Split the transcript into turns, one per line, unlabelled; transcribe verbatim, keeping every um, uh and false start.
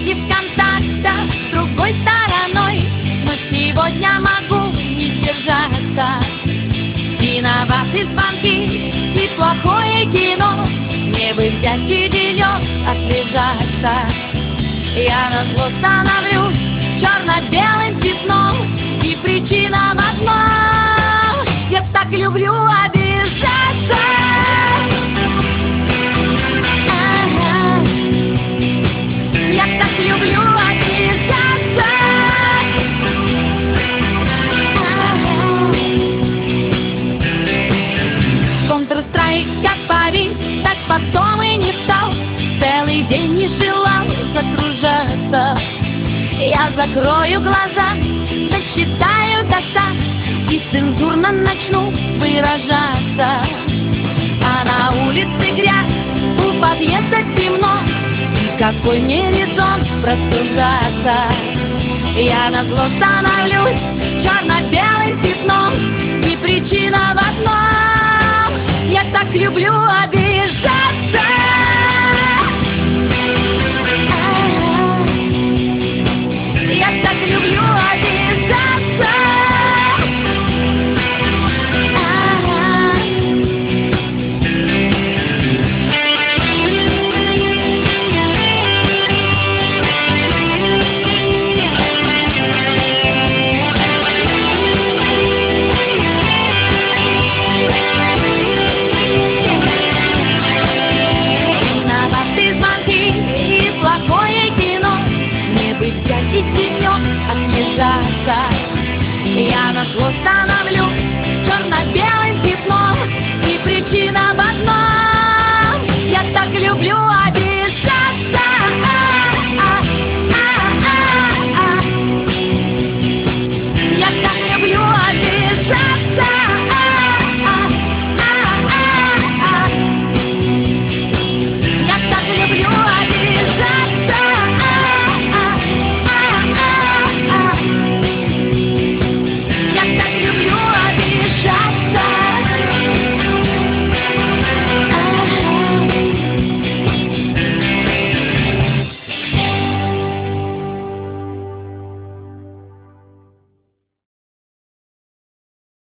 выйти в контактах с другой стороной, но сегодня могу не сдержаться. Виноваты звонки и плохое кино, мне бы взять и денек отлежаться. Я назло становлюсь черно-белым пятном, и причина в одном: я так люблю обижаться. Ага. Я так люблю обижаться. Ага. Counter-Strike как повис, так потом и не встал. Целый день не желал загружаться. Я закрою глаза, досчитаю до ста и цензурно начну выражаться. А на улице грязь, у подъезда темно, и какой мне резон простужаться? Я назло становлюсь черно-белым пятном, и причина в одном: я так люблю обижаться. Я так люблю обижаться. Ага. Виноваты звонки и плохое кино, мне бы взять и денек отлежаться. Я назло становлюсь